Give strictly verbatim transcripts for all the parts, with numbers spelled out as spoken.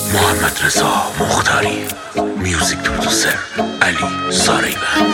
محمد رضا مختاری، میوزیک پرودوسر علی ساریبند.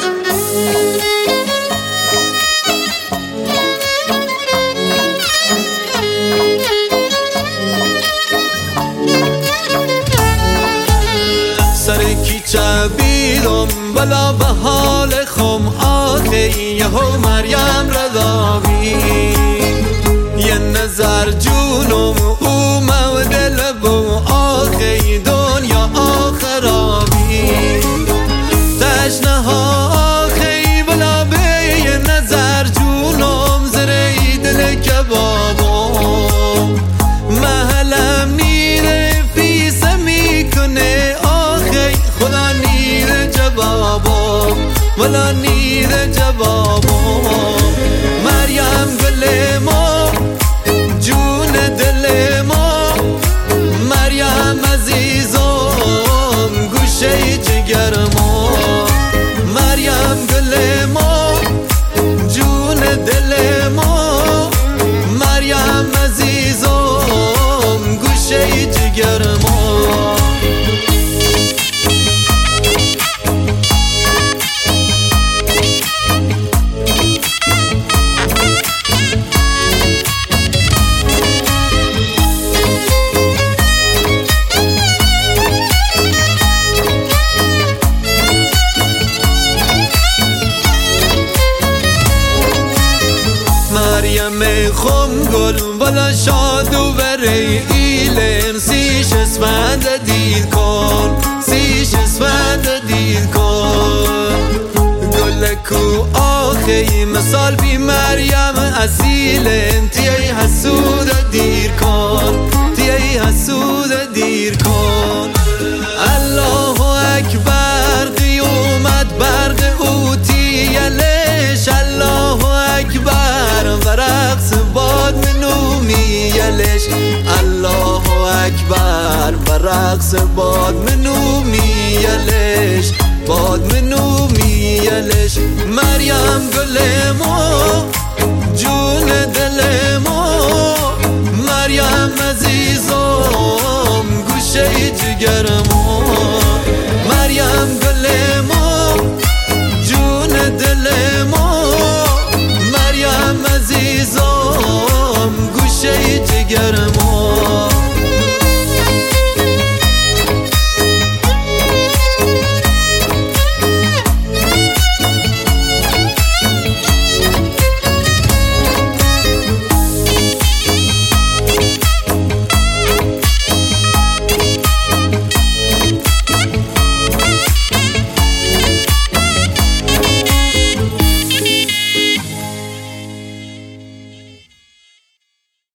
سر کیچه بیرم بلا به حال خم آخی یهو مریم رضاوی یه نظر جونم او مو دل بو آخی دنیا آخرابی تشنه ها آخی بلا به یه نظر جونم زره دل کبابم محلم نیره فیسه میکنه آخی خدا نیره جوابم ولا نیره جوابم مریم گل ما جون دل ما مریم عزیزم گوشه جگر ما مریم گل ما جون دل ما مریم عزیزم گوشه جگر ما مریم خم گل ولا شاد و بره ایلن سیش اسفند دید کن سیش اسفند دید کن گل کو آخی مثال بی مریم اصیلن تیه حسود دیر کن تیه حسود دیر کن الله اکبر قیومت برق او تیلش الله اکبر و رقص باد منو میلش الله اکبر و رقص باد منو میلش باد منو میلش مریم گل ما جون دل